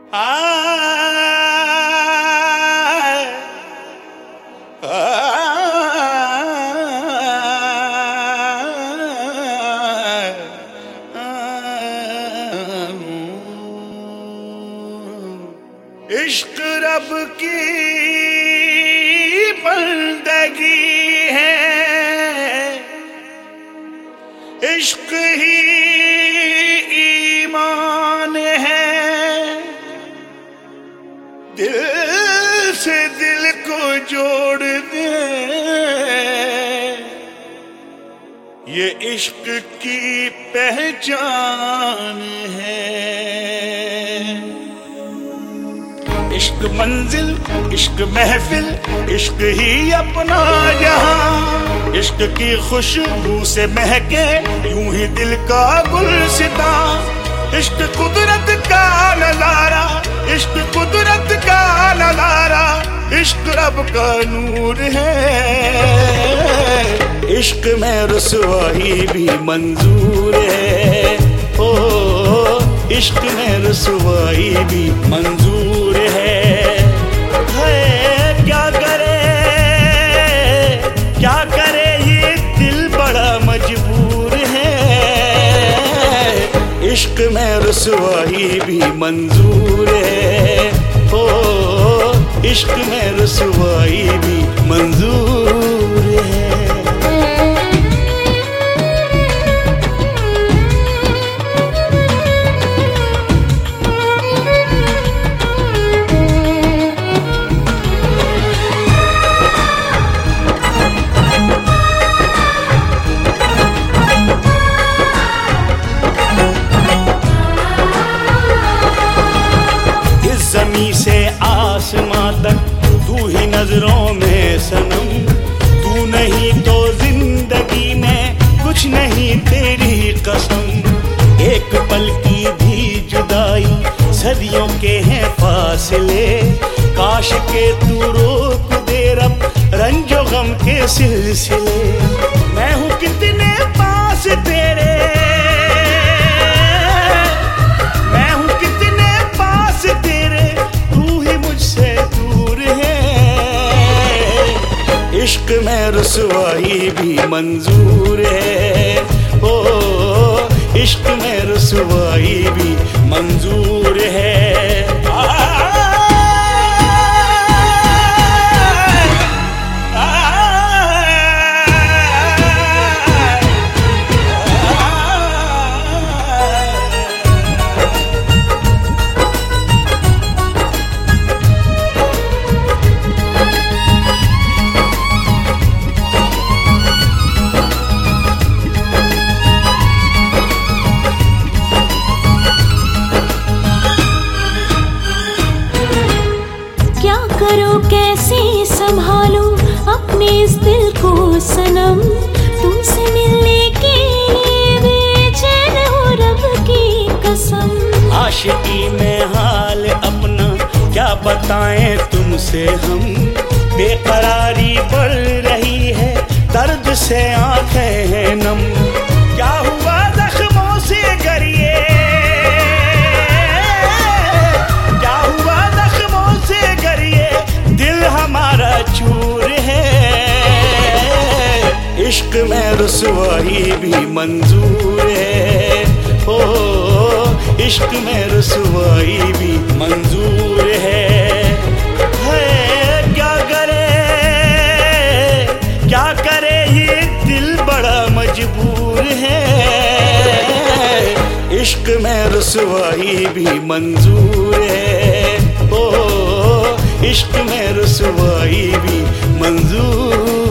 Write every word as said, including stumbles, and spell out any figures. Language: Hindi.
इश्क रब की बंदगी है, इश्क ही ईमान है। दिल से दिल को जोड़ दे, ये इश्क की पहचान है। इश्क मंजिल, इश्क महफिल, इश्क ही अपना जहां। इश्क की खुशबू से महके यूं ही दिल का गुलसिता। इश्क कुदरत का नजारा, इश्क कुदरत का नजारा, इश्क रब का नूर है। इश्क में रुसवाई भी मंजूर है, ओ इश्क में रुसवाई भी मंजूर है। है क्या करे क्या करे ये दिल बड़ा मजबूर है। इश्क में रुसवाई भी मंजूर है, ओ इश्क में रुसवाई भी मंजूर है। ज़मीं से आसमां तक तू ही नजरों में सनम। तू नहीं तो जिंदगी में कुछ नहीं तेरी कसम। एक पल की भी जुदाई सदियों के हैं फासले। काश के तू रोक दे रब रंजो गम के सिलसिले। मैं हूँ कितने पास तेरे, मैं हूँ कितने पास तेरे, तू ही मुझसे दूर है। इश्क में रुसवाई भी मंजूर है, ओ इश्क में रुसवाई भी मंजूर है। कैसे संभालूं अपने इस दिल को सनम। तुमसे मिलने के लिए बेचैन हूँ रब की कसम। आशिकी में हाल अपना क्या बताएं तुमसे हम। बेकरारी बढ़ रही है, दर्द से आंखें हैं नम। क्या हुआ जख्मों से गरिए, क्या हुआ जख्मों से गरिए, दिल हमारा चूर है। इश्क में रुसवाई भी मंजूर है, ओ इश्क में रुसवाई भी मंजूर है। है क्या करे क्या करे ये दिल बड़ा मजबूर है। इश्क में रुसवाई भी मंजूर है, ओ इश्क में रुसवाई भी मंजूर